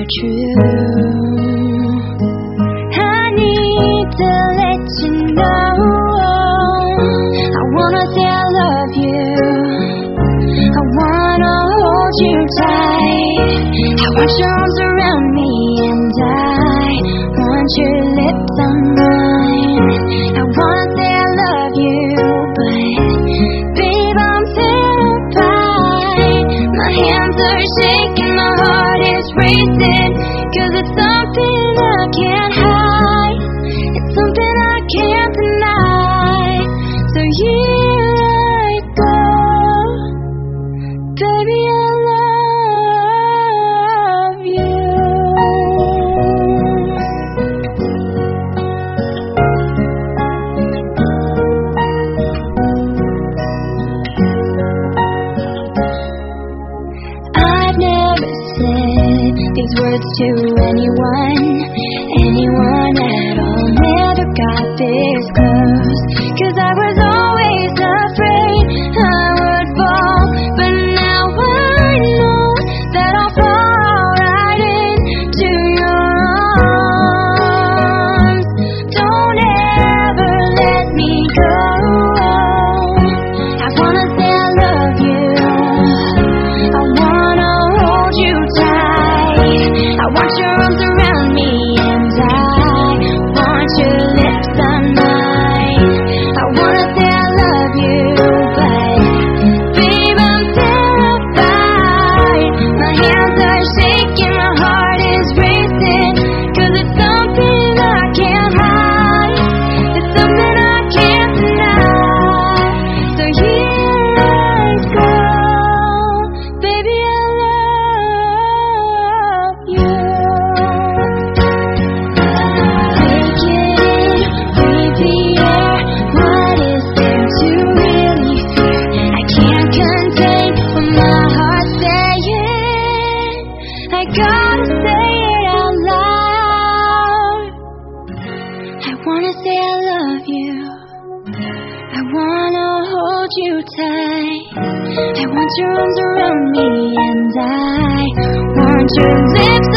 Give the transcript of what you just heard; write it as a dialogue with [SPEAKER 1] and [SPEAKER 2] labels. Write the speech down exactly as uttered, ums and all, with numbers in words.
[SPEAKER 1] true. I need to let you know I wanna say I love you. I wanna hold you tight. I want your arms around me, and I want your lips on mine. I wanna say I love you, but babe, I'm terrified. My hands are shaking, my heart is racing, 'cause it's something I can't hide. It's something I can't deny. So here I go, baby, I love you. I've never said these words to anyone, anyone at all. Never got this close, 'cause I was always afraid I would fall. But now I know that I'll fall right into your arms. Don't ever let me go. I wanna say I love you. I wanna hold you tight. I want your arms around me, and I want your lips on mine. I wanna say I love you, but babe, I'm terrified. My hands are shaking, my heart is racing, 'cause it's something I can't hide. It's something I can't deny. So here I go, baby, I love you. Take it, breathe the air. What is there to really fear? I can't contain what my heart's saying. I gotta say it out loud. I wanna say I love you. I wanna hold you tight. I want your arms around me, and I want your lips